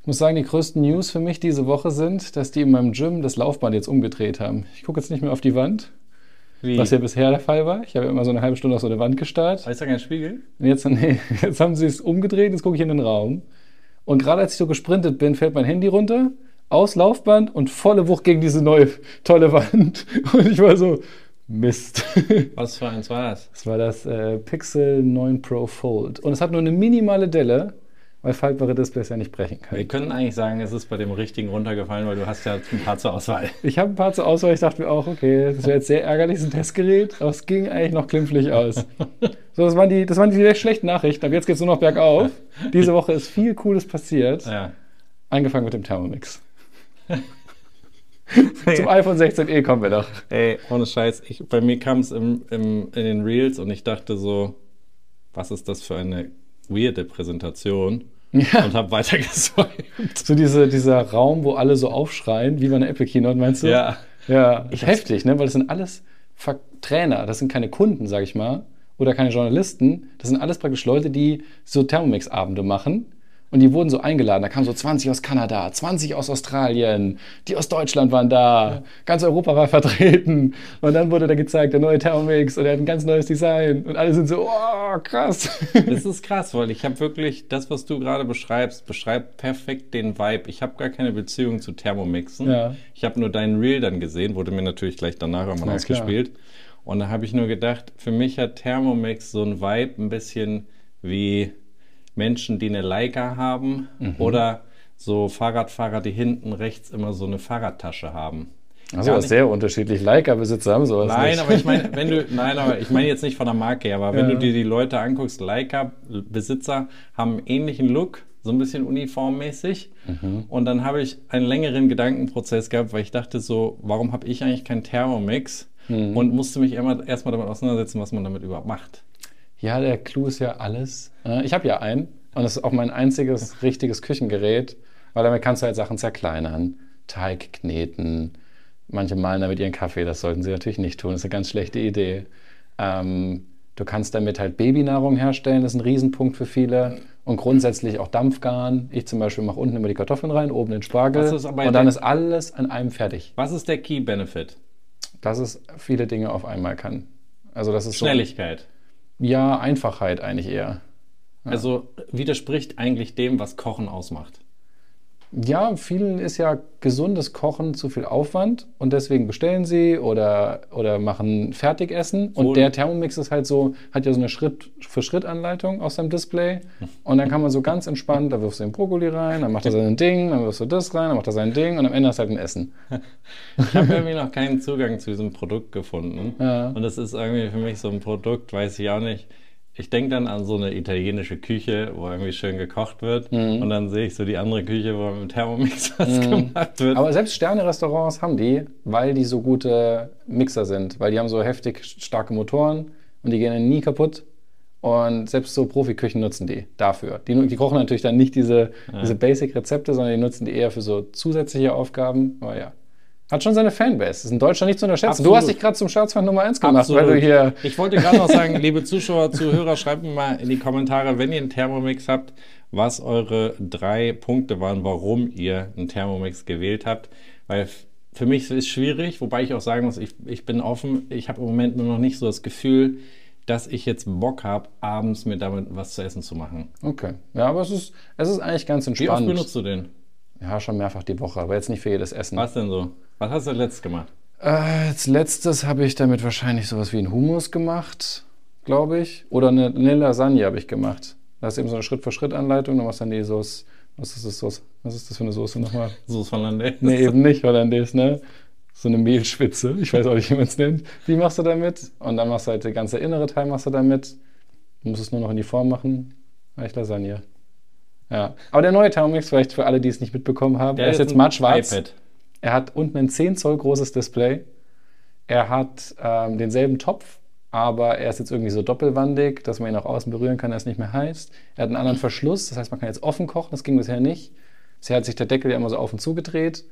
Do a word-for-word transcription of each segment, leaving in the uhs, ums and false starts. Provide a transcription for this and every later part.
Ich muss sagen, die größten News für mich diese Woche sind, dass die in meinem Gym das Laufband jetzt umgedreht haben. Ich gucke jetzt nicht mehr auf die Wand, Wie? was ja bisher der Fall war. Ich habe ja immer so eine halbe Stunde auf so eine Wand gestarrt. Ist da kein Spiegel? Und jetzt, nee, jetzt haben sie es umgedreht, jetzt gucke ich in den Raum. Und gerade als ich so gesprintet bin, fällt mein Handy runter, aus Laufband und volle Wucht gegen diese neue tolle Wand. Und ich war so, Mist. Was für eins war das? Das war das äh, Pixel neun Pro Fold. Und es hat nur eine minimale Delle, weil faltbare Displays ja nicht brechen können. Wir können eigentlich sagen, es ist bei dem richtigen runtergefallen, weil du hast ja ein paar zur Auswahl. Ich habe ein paar zur Auswahl, ich dachte mir auch, okay, das wäre jetzt sehr ärgerlich, das ist ein Testgerät, aber es ging eigentlich noch glimpflich aus. So, das waren die, das waren die sehr schlechten Nachrichten, aber jetzt geht es nur noch bergauf. Diese Woche ist viel Cooles passiert. Ja. Angefangen mit dem Thermomix. Zum iPhone sechzehn e kommen wir noch. Ey, ohne Scheiß, ich, bei mir kam es im, im, in den Reels und ich dachte so, was ist das für eine weirde Präsentation? Ja. Und habe weiter geswiped. So diese, dieser Raum, wo alle so aufschreien, wie bei einer Apple Keynote, meinst du? Ja. Ja, ich heftig, ne? Weil das sind alles Ver- Trainer, das sind keine Kunden, sag ich mal, oder keine Journalisten. Das sind alles praktisch Leute, die so Thermomix-Abende machen. Und die wurden so eingeladen. Da kamen so zwanzig aus Kanada, zwanzig aus Australien, die aus Deutschland waren da, ja. Ganz Europa war vertreten. Und dann wurde da gezeigt, der neue Thermomix und er hat ein ganz neues Design. Und alle sind so, oh, krass. Das ist krass, weil ich habe wirklich, das, was du gerade beschreibst, beschreibt perfekt den Vibe. Ich habe gar keine Beziehung zu Thermomixen. Ja. Ich habe nur deinen Reel dann gesehen, wurde mir natürlich gleich danach auch mal ja, ausgespielt. Klar. Und da habe ich nur gedacht, für mich hat Thermomix so ein Vibe ein bisschen wie Menschen, die eine Leica haben, mhm. oder so Fahrradfahrer, die hinten rechts immer so eine Fahrradtasche haben. Also sehr unterschiedlich. Leica-Besitzer haben sowas Nein, nicht. aber ich meine, wenn du, nein, aber ich meine jetzt nicht von der Marke her, aber ja. Wenn du dir die Leute anguckst, Leica-Besitzer haben einen ähnlichen Look, so ein bisschen uniformmäßig. Mhm. Und dann habe ich einen längeren Gedankenprozess gehabt, weil ich dachte so, warum habe ich eigentlich keinen Thermomix? Mhm. Und musste mich erstmal damit auseinandersetzen, was man damit überhaupt macht. Ja, der Clou ist ja alles. Ich habe ja einen und das ist auch mein einziges richtiges Küchengerät, weil damit kannst du halt Sachen zerkleinern, Teig kneten, manche malen damit ihren Kaffee, das sollten sie natürlich nicht tun, das ist eine ganz schlechte Idee. Ähm, du kannst damit halt Babynahrung herstellen, das ist ein Riesenpunkt für viele, und grundsätzlich auch Dampfgaren. Ich zum Beispiel mache unten immer die Kartoffeln rein, oben den Spargel und dann ist alles an einem fertig. Was ist der Key Benefit? Dass es viele Dinge auf einmal kann. Also das ist Schnelligkeit. So, ja, Einfachheit eigentlich eher. Ja. Also widerspricht eigentlich dem, was Kochen ausmacht. Ja, vielen ist ja gesundes Kochen zu viel Aufwand und deswegen bestellen sie oder, oder machen Fertigessen. Und Wohl. Der Thermomix ist halt so, hat ja so eine Schritt-für-Schritt-Anleitung aus seinem Display. Und dann kann man so ganz entspannt, da wirfst du den Brokkoli rein, dann macht er sein Ding, dann wirfst du das rein, dann macht er sein Ding und am Ende hast du halt ein Essen. Ich habe irgendwie noch keinen Zugang zu diesem Produkt gefunden. Ja. Und das ist irgendwie für mich so ein Produkt, weiß ich auch nicht. Ich denke dann an so eine italienische Küche, wo irgendwie schön gekocht wird. Mhm. Und dann sehe ich so die andere Küche, wo mit dem Thermomix was mhm. gemacht wird. Aber selbst Sterne-Restaurants haben die, weil die so gute Mixer sind. Weil die haben so heftig starke Motoren und die gehen dann nie kaputt. Und selbst so Profiküchen nutzen die dafür. Die, die kochen natürlich dann nicht diese, ja. diese Basic-Rezepte, sondern die nutzen die eher für so zusätzliche Aufgaben. Aber ja. Hat schon seine Fanbase. Das ist in Deutschland nicht zu unterschätzen. Absolut. Du hast dich gerade zum Staatsfeind Nummer eins gemacht, Absolut. Weil du hier... Ich wollte gerade noch sagen, liebe Zuschauer, Zuhörer, schreibt mir mal in die Kommentare, wenn ihr einen Thermomix habt, was eure drei Punkte waren, warum ihr einen Thermomix gewählt habt. Weil für mich ist es schwierig, wobei ich auch sagen muss, ich, ich bin offen. Ich habe im Moment nur noch nicht so das Gefühl, dass ich jetzt Bock habe, abends mir damit was zu essen zu machen. Okay. Ja, aber es ist, es ist eigentlich ganz entspannt. Wie oft benutzt du den? Ja, schon mehrfach die Woche, aber jetzt nicht für jedes Essen. Was denn so? Was hast du als letztes gemacht? Äh, als letztes habe ich damit wahrscheinlich sowas wie einen Hummus gemacht, glaube ich. Oder eine, eine Lasagne habe ich gemacht. Da ist eben so eine Schritt-für-Schritt-Anleitung. Du machst dann die Sauce. Was ist das, Sauce? Was ist das für eine Soße nochmal? Soße Hollandaise? Nee, eben nicht Hollandaise, ne? So eine Mehlschwitze. Ich weiß auch nicht, wie man es nennt. Die machst du damit. Und dann machst du halt der ganze innere Teil machst du damit. Du musst es nur noch in die Form machen. Eigentlich Lasagne. Ja, aber der neue Thermomix, vielleicht für alle, die es nicht mitbekommen haben, der er ist jetzt matt schwarz. iPad. Er hat unten ein zehn Zoll großes Display. Er hat ähm, denselben Topf, aber er ist jetzt irgendwie so doppelwandig, dass man ihn auch außen berühren kann, er ist nicht mehr heiß. Er hat einen anderen Verschluss, das heißt, man kann jetzt offen kochen, das ging bisher nicht. Bisher hat sich der Deckel ja immer so auf und zu gedreht.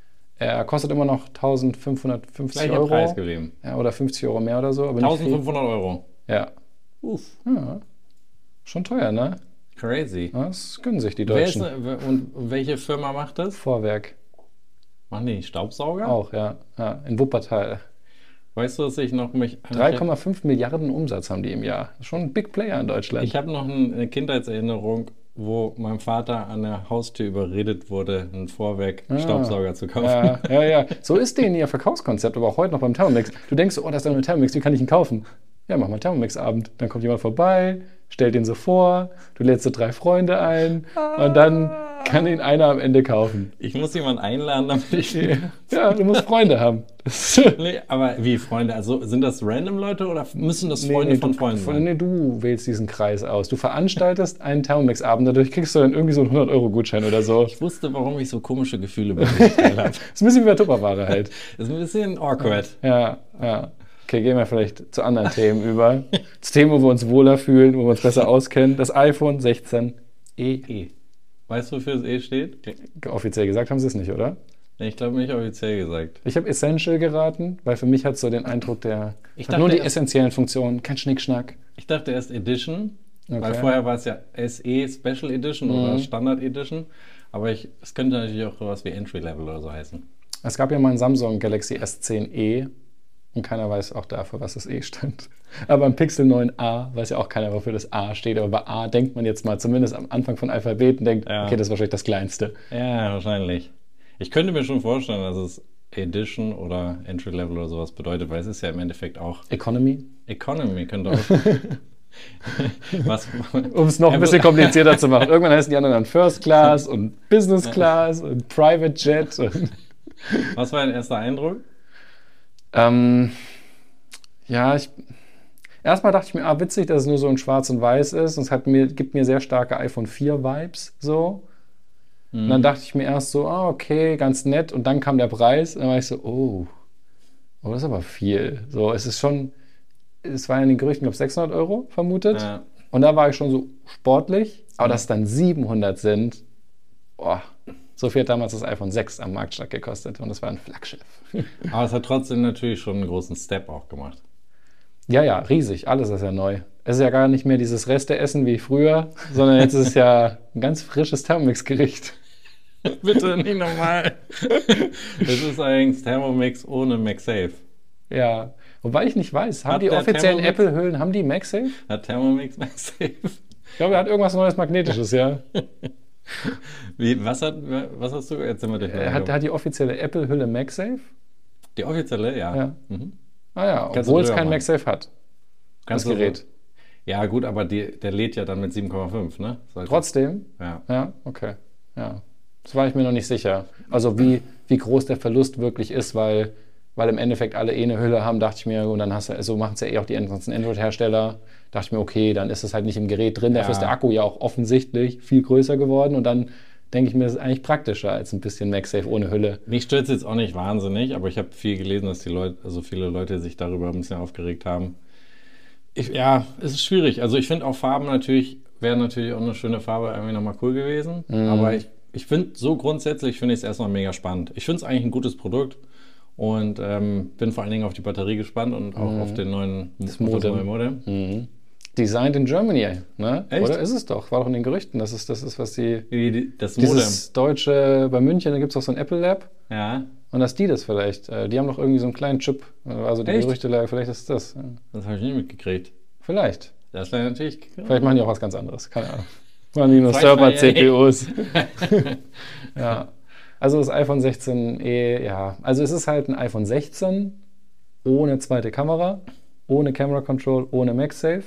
Er kostet immer noch eintausendfünfhundertfünfzig Gleicher Euro. Preis geblieben. Ja, oder fünfzig Euro mehr oder so. Aber eintausendfünfhundert Euro. Ja. Uff. Ja. Schon teuer, ne? Crazy. Das können sich die Deutschen. Wer ist, und welche Firma macht das? Vorwerk. Machen die Staubsauger? Auch, ja. ja in Wuppertal. Weißt du, dass ich noch mich... drei Komma fünf Milliarden Umsatz haben die im Jahr. Schon ein Big Player in Deutschland. Ich habe noch eine Kindheitserinnerung, wo mein Vater an der Haustür überredet wurde, einen Vorwerk-Staubsauger ah, zu kaufen. Ja, ja, ja. So ist denen ihr Verkaufskonzept, aber auch heute noch beim Thermomix. Du denkst, oh, das ist ein Thermomix, wie kann ich ihn kaufen? Ja, mach mal Thermomix-Abend. Dann kommt jemand vorbei, stellt ihn so vor, du lädst so drei Freunde ein und dann kann ihn einer am Ende kaufen. Ich muss jemanden einladen, damit ich... Ja, du musst Freunde haben. Nee, aber wie Freunde? Also sind das random Leute oder müssen das Freunde nee, nee, von Freunden sein? Nee, du wählst diesen Kreis aus. Du veranstaltest einen Thermomix-Abend, dadurch kriegst du dann irgendwie so einen hundert-Euro-Gutschein oder so. Ich wusste, warum ich so komische Gefühle bei mir habe. Ist ein bisschen wie bei Tupperware halt. Das ist ein bisschen awkward. Ja, ja. Okay, gehen wir vielleicht zu anderen Themen über. Das Thema, wo wir uns wohler fühlen, wo wir uns besser auskennen. Das iPhone sechzehn E. E. Weißt du, wofür das E steht? Offiziell gesagt haben sie es nicht, oder? Nee, ich glaube nicht offiziell gesagt. Ich habe Essential geraten, weil für mich hat es so den Eindruck, der ich hat nur die essentiellen Funktionen, kein Schnickschnack. Ich dachte erst Edition, okay. Weil vorher war es ja S E Special Edition mhm. oder Standard Edition. Aber ich, es könnte natürlich auch sowas wie Entry Level oder so heißen. Es gab ja mal ein Samsung Galaxy S zehn E. Und keiner weiß auch dafür, was das E stand. Aber beim Pixel neun a weiß ja auch keiner, wofür das A steht. Aber bei A denkt man jetzt mal, zumindest am Anfang von Alphabeten, denkt, ja. Okay, das ist wahrscheinlich das Kleinste. Ja, wahrscheinlich. Ich könnte mir schon vorstellen, dass es Edition oder Entry Level oder sowas bedeutet, weil es ist ja im Endeffekt auch... Economy? Economy könnte auch... um es noch ein bisschen komplizierter zu machen. Irgendwann heißen die anderen dann First Class und Business Class und Private Jet. Und was war dein erster Eindruck? Ähm, ja, ich, erstmal dachte ich mir, ah, witzig, dass es nur so in Schwarz und Weiß ist. Und es hat mir, gibt mir sehr starke iPhone vier Vibes, so. Mhm. Und dann dachte ich mir erst so, ah, okay, ganz nett. Und dann kam der Preis. Und dann war ich so, oh, oh, das ist aber viel. So, es ist schon, es war in den Gerüchten, glaube ich, sechshundert Euro vermutet. Ja. Und da war ich schon so sportlich. Aber mhm. dass es dann siebenhundert sind, boah. So viel hat damals das iPhone sechs am Marktstart gekostet und das war ein Flaggschiff. Aber es hat trotzdem natürlich schon einen großen Step auch gemacht. Ja, ja, riesig. Alles ist ja neu. Es ist ja gar nicht mehr dieses Resteessen wie früher, sondern jetzt ist es ja ein ganz frisches Thermomix-Gericht. Bitte nicht nochmal. Es ist eigentlich Thermomix ohne MagSafe. Ja, wobei ich nicht weiß, haben hat die offiziellen Apple-Hüllen, haben die MagSafe? Hat Thermomix MagSafe? Ich glaube, er hat irgendwas Neues Magnetisches, ja. Wie, was, hat, was hast du jetzt immer durch? Hat, hat die offizielle Apple-Hülle MagSafe? Die offizielle, ja. ja. Mhm. Ah ja, obwohl es kein machen. MagSafe hat. Kannst das Gerät. Du, ja gut, aber die, der lädt ja dann mit sieben Komma fünf, ne? Sollte. Trotzdem? Ja. Ja, okay. Ja. Das war ich mir noch nicht sicher. Also wie, wie groß der Verlust wirklich ist, weil, weil im Endeffekt alle eh eine Hülle haben, dachte ich mir, und dann hast du, so machen es ja eh auch die ganzen Android-Hersteller, dachte ich mir, okay, dann ist es halt nicht im Gerät drin, dafür ja. ist der Akku ja auch offensichtlich viel größer geworden und dann denke ich mir, das ist eigentlich praktischer als ein bisschen MagSafe ohne Hülle. Mich stört es jetzt auch nicht wahnsinnig, aber ich habe viel gelesen, dass die Leute, also viele Leute sich darüber ein bisschen aufgeregt haben. Ich, ja, es ist schwierig. Also ich finde auch Farben natürlich, wäre natürlich auch eine schöne Farbe irgendwie nochmal cool gewesen, mhm. aber ich, ich finde so grundsätzlich finde ich es erstmal mega spannend. Ich finde es eigentlich ein gutes Produkt. Und ähm, bin vor allen Dingen auf die Batterie gespannt und auch mhm. auf den neuen das Modem. Das neue Modem. Mhm. Designed in Germany, ne? Echt? Oder ist es doch? War doch in den Gerüchten, das ist, das ist was die... die das dieses Modem. Deutsche, bei München, da gibt es auch so ein Apple Lab. Ja. Und dass die das vielleicht, die haben doch irgendwie so einen kleinen Chip. Also die Echt? Gerüchtelage, vielleicht ist das. Das habe ich nicht mitgekriegt. Vielleicht. Das wäre natürlich... Vielleicht machen die auch was ganz anderes, keine Ahnung. Machen die nur Server-C P Us. Ja. Also das iPhone sechzehn E, ja, also es ist halt ein iPhone sechzehn ohne zweite Kamera, ohne Camera Control, ohne MagSafe,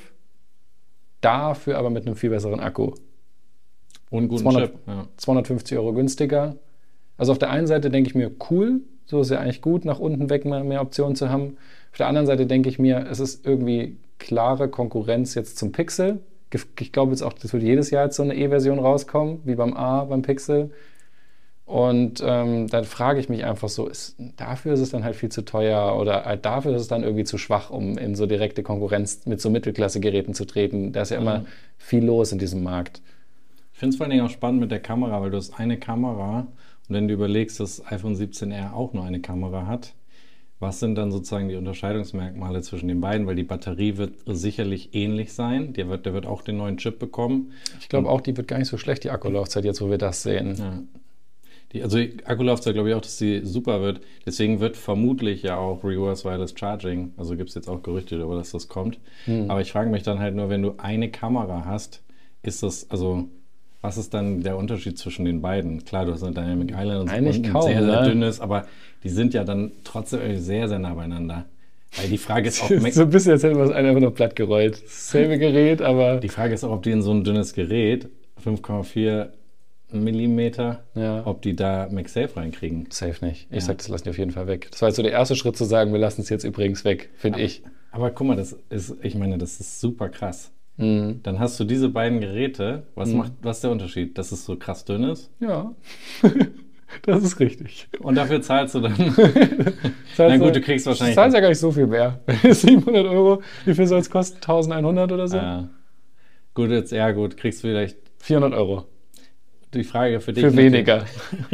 dafür aber mit einem viel besseren Akku. Und guten zweihundert, Chip. Ja. zweihundertfünfzig Euro günstiger. Also auf der einen Seite denke ich mir, cool, so ist ja eigentlich gut, nach unten weg mehr, mehr Optionen zu haben. Auf der anderen Seite denke ich mir, es ist irgendwie klare Konkurrenz jetzt zum Pixel. Ich glaube jetzt auch, das wird jedes Jahr jetzt so eine E-Version rauskommen, wie beim A, beim Pixel. Und ähm, dann frage ich mich einfach so, ist, dafür ist es dann halt viel zu teuer oder halt dafür ist es dann irgendwie zu schwach, um in so direkte Konkurrenz mit so Mittelklasse-Geräten zu treten. Da ist ja immer mhm. viel los in diesem Markt. Ich finde es vor allen Dingen auch spannend mit der Kamera, weil du hast eine Kamera und wenn du überlegst, dass iPhone siebzehn R auch nur eine Kamera hat, Was sind dann sozusagen die Unterscheidungsmerkmale zwischen den beiden? Weil die Batterie wird sicherlich ähnlich sein. Der wird, der wird auch den neuen Chip bekommen. Ich glaube auch, die wird gar nicht so schlecht, die Akkulaufzeit, jetzt wo wir das sehen. Ja. Die, also die Akkulaufzeit glaube ich auch, dass sie super wird. Deswegen wird vermutlich ja auch Reverse Wireless Charging, also gibt es jetzt auch Gerüchte darüber, dass das kommt. Hm. Aber ich frage mich dann halt nur, wenn du eine Kamera hast, ist das, also was ist dann der Unterschied zwischen den beiden? Klar, du hast eine Dynamic Island und Eigentlich ein kaum, sehr, sehr ne? dünnes, aber die sind ja dann trotzdem sehr, sehr nah beieinander. Weil die Frage ist auch... so ein bisschen, als hätten wir es einfach nur platt gerollt. Dasselbe Gerät, aber... Die Frage ist auch, ob die in so ein dünnes Gerät, fünf Komma vier Millimeter, ja. ob die da MagSafe reinkriegen. Safe nicht. Ich Ja. sag, das lassen die auf jeden Fall weg. Das war jetzt so der erste Schritt zu sagen, wir lassen es jetzt übrigens weg, finde ich. Aber guck mal, das ist, ich meine, das ist super krass. Mhm. Dann hast du diese beiden Geräte. Was Mhm. macht, was ist der Unterschied? Dass es so krass dünn ist? Ja, das ist richtig. Und dafür zahlst du dann... Das Na gut, du kriegst wahrscheinlich... Du zahlst ja gar nicht so viel mehr. siebenhundert Euro, wie viel soll es kosten? eintausendeinhundert oder so? Ja. Gut, jetzt, ja gut, kriegst du vielleicht... vierhundert Euro. Die Frage für dich... Für weniger.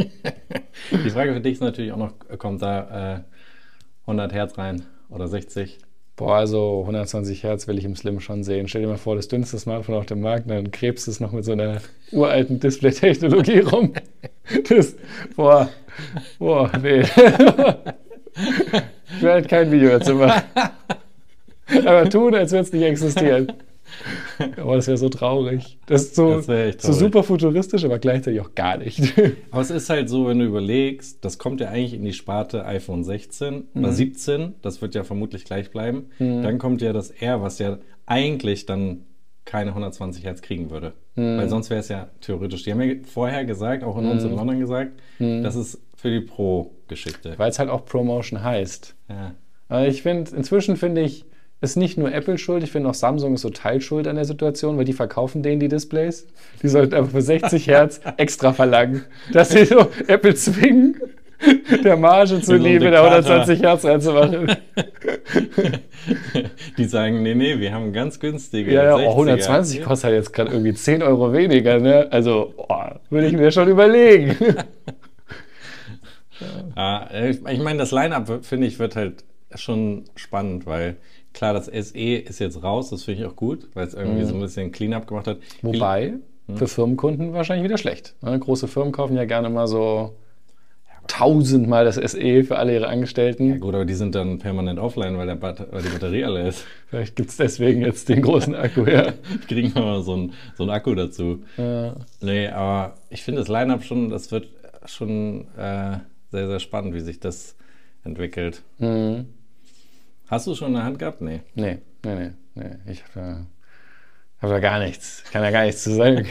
Die Frage für dich ist natürlich auch noch, kommt da äh, hundert Hertz rein oder sechzig? Boah, also hundertzwanzig Hertz will ich im Slim schon sehen. Stell dir mal vor, das dünnste Smartphone auf dem Markt, dann krebst du es noch mit so einer uralten Display-Technologie rum. Das, boah, boah, nee. Ich will halt kein Video dazu machen. Aber tun, als würde es nicht existieren. Aber das wäre so traurig. Das ist so, Das wär echt so traurig. super futuristisch, aber gleichzeitig auch gar nicht. Aber es ist halt so, wenn du überlegst, das kommt ja eigentlich in die Sparte iPhone sechzehn oder siebzehn, das wird ja vermutlich gleich bleiben. Dann kommt ja das R, was ja eigentlich dann keine hundertzwanzig Hertz kriegen würde. Weil sonst wäre es ja theoretisch. Die haben ja vorher gesagt, auch in uns in London gesagt, das ist für die Pro-Geschichte. Weil es halt auch ProMotion heißt. Ja. Aber ich finde, inzwischen finde ich, ist nicht nur Apple schuld, ich finde auch Samsung ist so teilschuld an der Situation, weil die verkaufen denen die Displays. Die sollten einfach für sechzig Hertz extra verlangen, dass sie so Apple zwingen, der Marge zuliebe der hundertzwanzig Hertz reinzumachen. Die sagen, nee, nee, wir haben ganz günstige Ja, ja, sechziger. oh, hundertzwanzig kostet halt jetzt gerade irgendwie zehn Euro weniger, ne? Also, oh, würde ich mir schon überlegen. Ja, ich ich meine, das Line-Up, finde ich, wird halt schon spannend, weil klar, das S E ist jetzt raus, das finde ich auch gut, weil es irgendwie Mhm. so ein bisschen Cleanup gemacht hat. Wobei, für Firmenkunden wahrscheinlich wieder schlecht. Ne? Große Firmen kaufen ja gerne mal so tausendmal das S E für alle ihre Angestellten. Ja gut, aber die sind dann permanent offline, weil, der Bat weil die Batterie alle ist. Vielleicht gibt es deswegen jetzt den großen Akku, ja. Kriegen wir mal so einen so einen Akku dazu. Ja. Nee, aber ich finde das Line-Up schon, das wird schon äh, sehr, sehr spannend, wie sich das entwickelt. Mhm. Hast du schon in der Hand gehabt? Nee. Nee, nee, nee, nee. Ich habe da, hab da gar nichts. Ich kann da gar nichts zu sagen.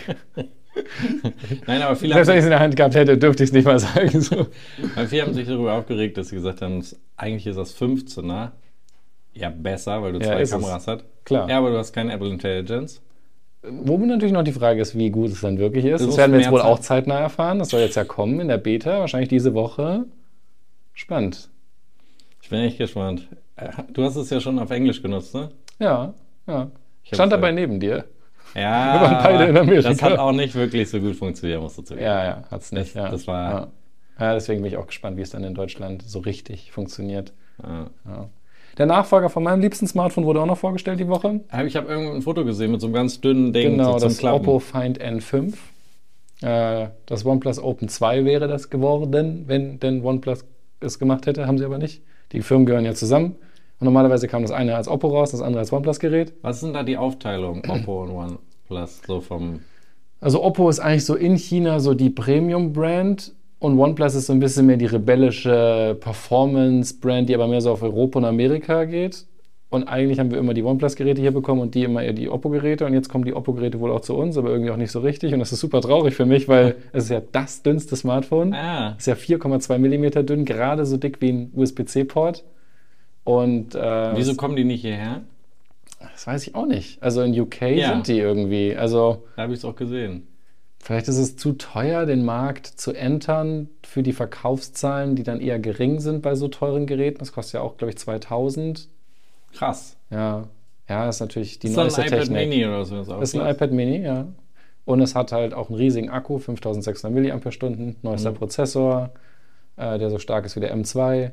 Nein, aber viele Selbst wenn ich es haben, in der Hand gehabt hätte, dürfte ich es nicht mal sagen. So. weil viele haben sich darüber aufgeregt, dass sie gesagt haben, eigentlich ist das fünfzehner ja besser, weil du Ja, zwei ist es. Kameras hast. Klar. Ja, aber du hast keine Apple Intelligence. Wo natürlich noch die Frage ist, wie gut es dann wirklich ist. Das Das muss werden wir jetzt mehr wohl Zeit- auch zeitnah erfahren. Das soll jetzt ja kommen in der Beta, wahrscheinlich diese Woche. Spannend. Ich bin echt gespannt. Äh, Du hast es ja schon auf Englisch genutzt, ne? Ja, ja. Ich Stand hab's, dabei äh, neben dir. Ja, Wir waren beide in Amerika. das hat auch nicht wirklich so gut funktioniert, musst du zugeben. Ja, ja, hat's nicht. Das- ja. das war- Ja. Ja, deswegen bin ich auch gespannt, wie es dann in Deutschland so richtig funktioniert. Ja. Ja. Der Nachfolger von meinem liebsten Smartphone wurde auch noch vorgestellt die Woche. Aber Ich habe irgendwo ein Foto gesehen mit so einem ganz dünnen Ding Genau, so zum das Klappen. Oppo Find N fünf. Äh, das OnePlus Open zwei wäre das geworden, wenn denn OnePlus es gemacht hätte, haben sie aber nicht. Die Firmen gehören ja zusammen. Und normalerweise kam das eine als Oppo raus, das andere als OnePlus-Gerät. Was ist denn da die Aufteilung, Oppo und OnePlus, so vom... Also Oppo ist eigentlich so in China so die Premium-Brand und OnePlus ist so ein bisschen mehr die rebellische Performance-Brand, die aber mehr so auf Europa und Amerika geht. Und eigentlich haben wir immer die OnePlus-Geräte hier bekommen und die immer eher die Oppo-Geräte. Und jetzt kommen die Oppo-Geräte wohl auch zu uns, aber irgendwie auch nicht so richtig. Und das ist super traurig für mich, weil es ist ja das dünnste Smartphone. Ah, Ist ja vier Komma zwei Millimeter dünn, gerade so dick wie ein U S B C-Port. Und äh, wieso kommen die nicht hierher? das weiß ich auch nicht. Also in U K Ja. sind die irgendwie. Also Da habe ich es auch gesehen. vielleicht ist es zu teuer, den Markt zu entern für die Verkaufszahlen, die dann eher gering sind bei so teuren Geräten. Das kostet ja auch, glaube ich, zweitausend. Krass. Ja, ja, ist natürlich die Ist das neueste ein iPad Technik. Mini oder so? Das Das ist ein iPad Mini, ja. Und es hat halt auch einen riesigen Akku, fünftausendsechshundert Milliampere-Stunden, neuester Mhm. Prozessor, äh, der so stark ist wie der M zwei.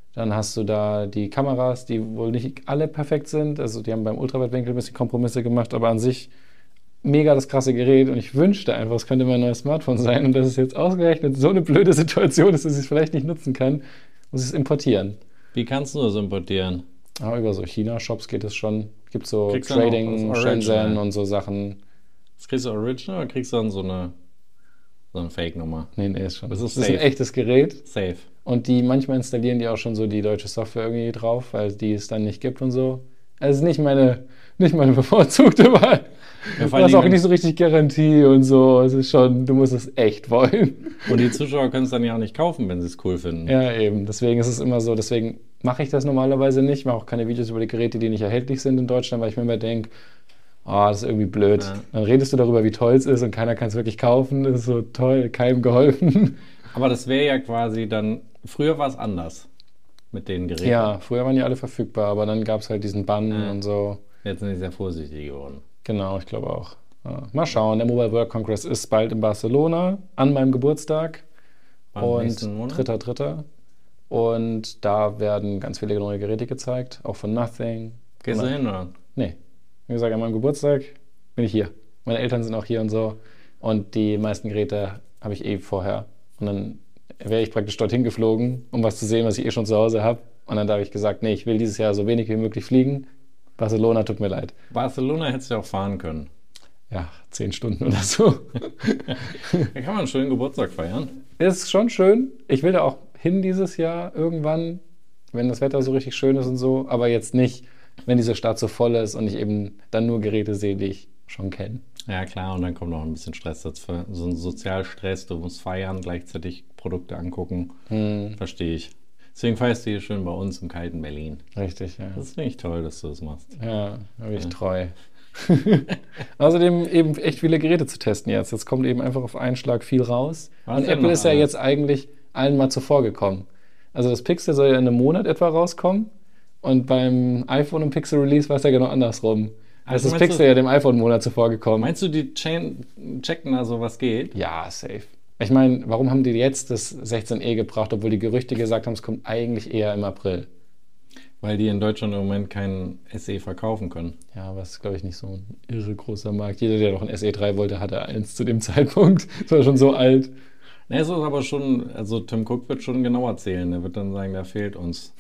Dann hast du da die Kameras, die wohl nicht alle perfekt sind. Also die haben beim Ultraweitwinkel ein bisschen Kompromisse gemacht, aber an sich mega das krasse Gerät. Und ich wünschte einfach, es könnte mein neues Smartphone sein. Und dass es jetzt ausgerechnet so eine blöde Situation ist, dass ich es vielleicht nicht nutzen kann, muss ich es importieren. Wie kannst du das importieren? Ah, über so China-Shops geht es schon. Es gibt so kriegst Trading, Shenzhen und so Sachen. Das kriegst du Original oder kriegst du dann so eine, so eine Fake-Nummer? Nee, nee, ist schon. Das ist, das ist ein echtes Gerät. Safe. Und die manchmal installieren die auch schon so die deutsche Software irgendwie drauf, weil die es dann nicht gibt und so. Also es ist nicht meine, nicht meine bevorzugte Wahl. Ja, du hast auch nicht so richtig Garantie und so. Es ist schon, du musst es echt wollen. Und die Zuschauer können es dann ja auch nicht kaufen, wenn sie es cool finden. Ja, eben. Deswegen ist es immer so. Deswegen mache ich das normalerweise nicht. Ich mache auch keine Videos über die Geräte, die nicht erhältlich sind in Deutschland, weil ich mir immer denke, oh, das ist irgendwie blöd. Ja. Dann redest du darüber, wie toll es ist und keiner kann es wirklich kaufen. Das ist so toll, keinem geholfen. Aber das wäre ja quasi dann, früher war es anders mit den Geräten. Ja, früher waren die alle verfügbar, aber dann gab es halt diesen Bann ja. und so. Jetzt sind die sehr vorsichtig geworden. Genau, ich glaube auch. Ja. Mal schauen, der Mobile World Congress ist bald in Barcelona an meinem Geburtstag. Am und dritter dritter Und da werden ganz viele neue Geräte gezeigt, auch von Nothing. Gehst du hin, oder? Nee. Wie gesagt, an meinem Geburtstag bin ich hier. Meine Eltern sind auch hier und so. Und die meisten Geräte habe ich eh vorher. Und dann wäre ich praktisch dorthin geflogen, um was zu sehen, was ich eh schon zu Hause habe. Und dann habe ich gesagt, nee, ich will dieses Jahr so wenig wie möglich fliegen. Barcelona, tut mir leid. Barcelona hättest du auch fahren können. Ja, zehn Stunden oder so. Da kann man einen schönen Geburtstag feiern. Ist schon schön. Ich will da auch hin dieses Jahr irgendwann, wenn das Wetter so richtig schön ist und so. Aber jetzt nicht, wenn diese Stadt so voll ist und ich eben dann nur Geräte sehe, die ich schon kenne. Ja, klar. Und dann kommt noch ein bisschen Stress dazu. So ein Sozialstress. Du musst feiern, gleichzeitig Produkte angucken. Hm. Verstehe ich. Deswegen feierst du hier schön bei uns im kalten Berlin. Richtig, ja. Das finde ich toll, dass du das machst. Ja, da bin ich ja. treu. Außerdem eben echt viele Geräte zu testen jetzt. Jetzt kommt eben einfach auf einen Schlag viel raus. Was und Apple ist ja alles? Jetzt eigentlich allen mal zuvor gekommen. Also das Pixel soll ja in einem Monat etwa rauskommen und beim iPhone und Pixel Release war es ja genau andersrum. Also, also das Pixel du, ja dem iPhone einen Monat zuvor gekommen. Meinst du, die Chain checken also, was geht? Ja, safe. Ich meine, warum haben die jetzt das sechzehn E gebracht, obwohl die Gerüchte gesagt haben, es kommt eigentlich eher im April? Weil die in Deutschland im Moment keinen S E verkaufen können. Ja, aber es ist, glaube ich, nicht so ein irre großer Markt. Jeder, der noch ein S E drei wollte, hatte eins zu dem Zeitpunkt. Das war schon so alt. Ne, es ist aber schon, also Tim Cook wird schon genau erzählen. Der wird dann sagen, da fehlt uns.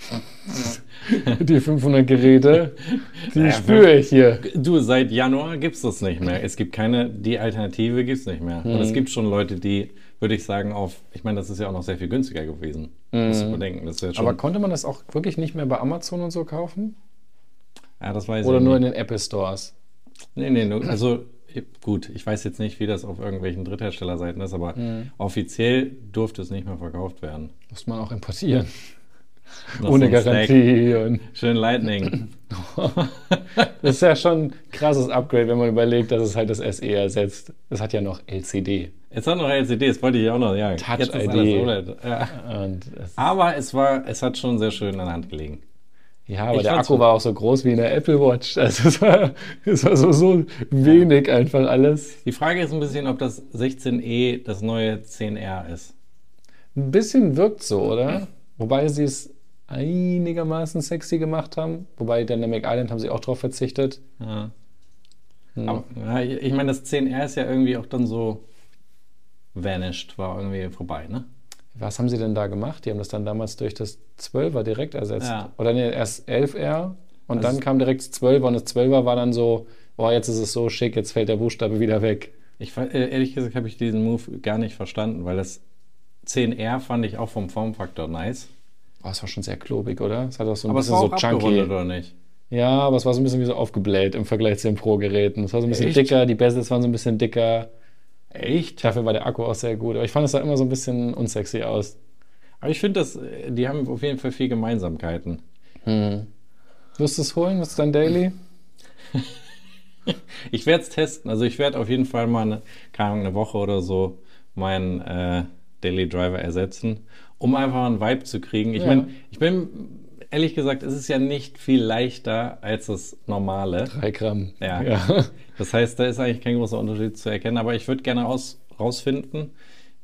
Die fünfhundert Geräte, die naja, spüre ich hier. Du, seit Januar gibt es das nicht mehr. Es gibt keine, die Alternative gibt es nicht mehr. Mhm. Und es gibt schon Leute, die, würde ich sagen, auf, ich meine, das ist ja auch noch sehr viel günstiger gewesen. Mhm. Musst du bedenken. Das ist ja schon, aber konnte man das auch wirklich nicht mehr bei Amazon und so kaufen? Ja, das weiß Oder ich nur nicht. in den Apple Stores? Nee, nee, nur, also gut, ich weiß jetzt nicht, wie das auf irgendwelchen Drittherstellerseiten ist, aber mhm. offiziell durfte es nicht mehr verkauft werden. Muss man auch importieren. Ohne Garantie. Und schön Lightning. Das ist ja schon ein krasses Upgrade, wenn man überlegt, dass es halt das S E ersetzt. Es hat ja noch L C D. Es hat noch L C D, das wollte ich auch noch sagen. Touch-I D. Ja. Es aber es, war, es hat schon sehr schön an der Hand gelegen. Ja, aber ich der Akku war auch so groß wie in der Apple Watch. Also es war, es war so, so wenig ja. einfach alles. Die Frage ist ein bisschen, ob das sechzehn E das neue zehn R ist. Ein bisschen wirkt so, oder? Wobei sie es einigermaßen sexy gemacht haben. Wobei Dynamic Island haben sie auch drauf verzichtet. Ja. Hm. Aber, ja, ich meine, das zehn R ist ja irgendwie auch dann so vanished, war irgendwie vorbei, ne? Was haben sie denn da gemacht? Die haben das dann damals durch das zwölfer direkt ersetzt. Ja. Oder nee, erst elf R und also dann kam direkt das zwölfer und das zwölfer war dann so, boah, jetzt ist es so schick, jetzt fällt der Buchstabe wieder weg. Ich, ehrlich gesagt habe ich diesen Move gar nicht verstanden, weil das zehn R fand ich auch vom Formfaktor nice. Oh, es war schon sehr klobig, oder? Es hat auch so ein aber bisschen es war so auch chunky. Oder nicht? Ja, aber es war so ein bisschen wie so aufgebläht im Vergleich zu den Pro-Geräten. Es war so ein bisschen Echt? dicker, die Bezels waren so ein bisschen dicker. Echt? Dafür war der Akku auch sehr gut. Aber ich fand, es sah immer so ein bisschen unsexy aus. Aber ich finde, die haben auf jeden Fall viel Gemeinsamkeiten. Hm. Wirst du es holen? Wirst du dein Daily? Ich werde es testen. Also ich werde auf jeden Fall mal eine, keine Ahnung, eine Woche oder so meinen äh, Daily Driver ersetzen, um einfach einen Vibe zu kriegen. Ich ja. meine, ich bin, ehrlich gesagt, es ist ja nicht viel leichter als das normale. Drei Gramm. Ja. ja. Das heißt, da ist eigentlich kein großer Unterschied zu erkennen. Aber ich würde gerne aus, rausfinden,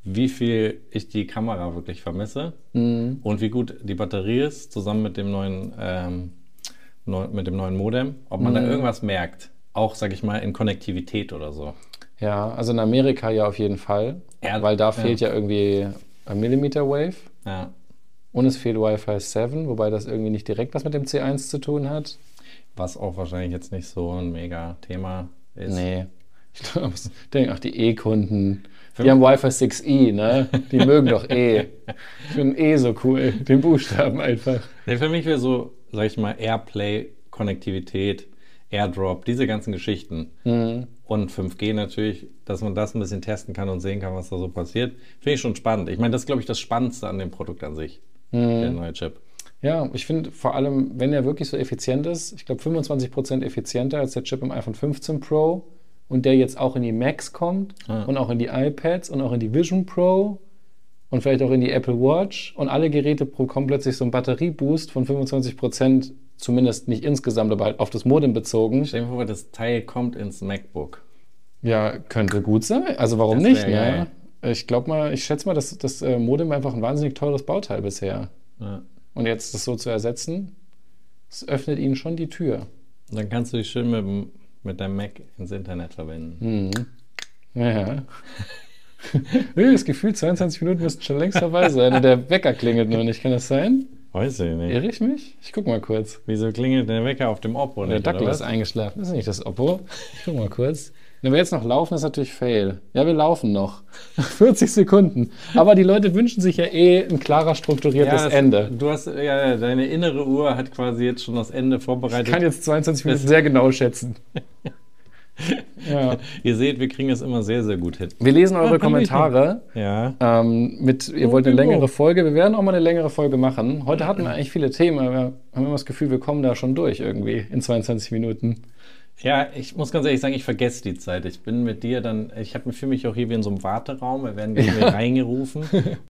wie viel ich die Kamera wirklich vermisse mhm. und wie gut die Batterie ist, zusammen mit dem neuen, ähm, neu, mit dem neuen Modem, ob man mhm. da irgendwas merkt. Auch, sag ich mal, in Konnektivität oder so. Ja, also in Amerika ja auf jeden Fall, ja, weil da fehlt ja, ja irgendwie ein Millimeter Wave. Ja. Und es fehlt Wi-Fi sieben, wobei das irgendwie nicht direkt was mit dem C eins zu tun hat. Was auch wahrscheinlich jetzt nicht so ein mega Thema ist. Nee. Ich glaube, ich denke, ach, die E-Kunden, die haben Wi-Fi sechs E, ne? Die mögen doch E. Ich finde E so cool, den Buchstaben einfach. Nee, für mich wäre so, sag ich mal, Airplay, Konnektivität, Airdrop, diese ganzen Geschichten. Mhm. Und fünf G natürlich, dass man das ein bisschen testen kann und sehen kann, was da so passiert. Finde ich schon spannend. Ich meine, das ist, glaube ich, das Spannendste an dem Produkt an sich, mhm. der neue Chip. Ja, ich finde vor allem, wenn er wirklich so effizient ist, ich glaube fünfundzwanzig Prozent effizienter als der Chip im iPhone fünfzehn Pro und der jetzt auch in die Macs kommt ah. und auch in die iPads und auch in die Vision Pro und vielleicht auch in die Apple Watch und alle Geräte bekommen plötzlich so einen Batterieboost von fünfundzwanzig Prozent, zumindest nicht insgesamt, aber halt auf das Modem bezogen. Stell dir vor, das Teil kommt ins MacBook. Ja, könnte gut sein. Also warum das nicht? Ne? Ich glaube mal, ich schätze mal, dass das Modem einfach ein wahnsinnig teures Bauteil bisher. Ja. Und jetzt das so zu ersetzen, das öffnet ihnen schon die Tür. Und dann kannst du dich schön mit, mit deinem Mac ins Internet verbinden. Mhm. Ja. Das Gefühl, zweiundzwanzig Minuten müssten schon längst vorbei sein und der Wecker klingelt nur nicht. Kann das sein? Weiß ich nicht. Irre ich mich? Ich guck mal kurz. Wieso klingelt der Wecker auf dem Oppo nicht? Der Dackel ist eingeschlafen. Das ist nicht das Oppo. Ich guck mal kurz. Wenn wir jetzt noch laufen, ist natürlich fail. Ja, wir laufen noch. vierzig Sekunden. Aber die Leute wünschen sich ja eh ein klarer, strukturiertes ja, das, Ende. Du hast, ja, deine innere Uhr hat quasi jetzt schon das Ende vorbereitet. Ich kann jetzt zweiundzwanzig Minuten sehr genau schätzen. Ja. Ihr seht, wir kriegen das immer sehr, sehr gut hin. Wir lesen eure Kommentare. Ja. Ähm, mit, ihr wollt eine längere Folge. Wir werden auch mal eine längere Folge machen. Heute hatten wir eigentlich viele Themen, aber wir haben immer das Gefühl, wir kommen da schon durch irgendwie in zweiundzwanzig Minuten. Ja, ich muss ganz ehrlich sagen, ich vergesse die Zeit. Ich bin mit dir dann, ich fühle mich auch hier wie in so einem Warteraum. Wir werden gleich ja. reingerufen.